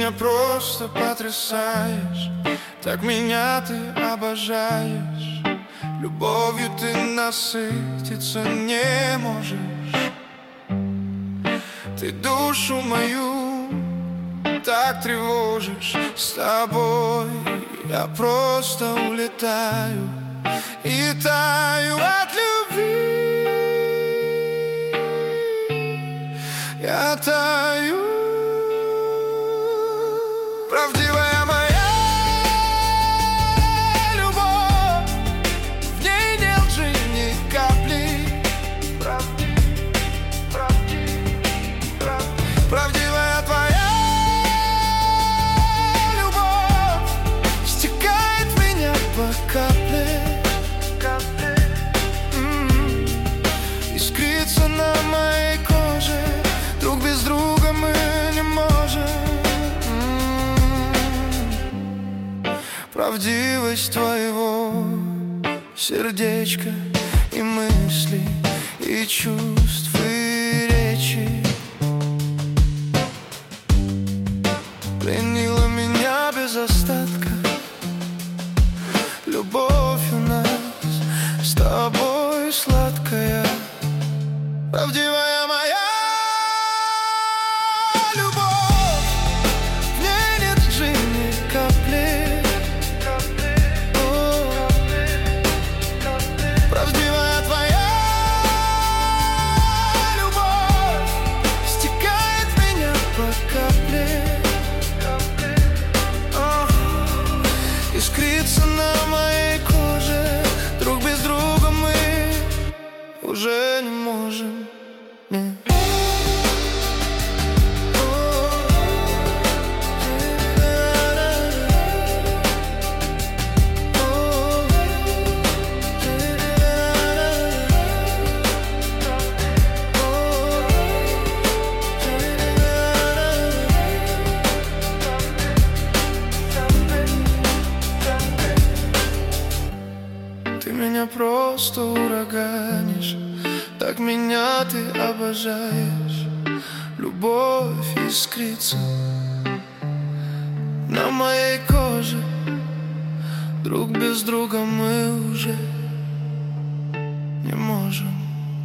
меня просто потрясаешь, так меня ты обожаешь. Любовью ты насытиться не можешь. Ты душу мою так тревожишь. С тобой я просто улетаю и таю от любви. Я таю. Правдивая моя любовь, в ней нет лжи ни капли. Правдивая твоя любовь стекает в меня по капле. Искрится на моей коже. Друг без друга мы не можем. Правдивость твоего сердечка и мыслей, и чувств, и речи пленила меня без остатка. Любовь у нас с тобой сладкая. Правдивая моя любовь, в ней нет лжи ни капли. Правдивая твоя любовь стекает в меня по капле. Искрится на моей коже. Друг без друга мы уже не можем. Ты меня просто ураганишь, так меня ты обожаешь. Любовь искрится на моей коже. Друг без друга мы уже не можем.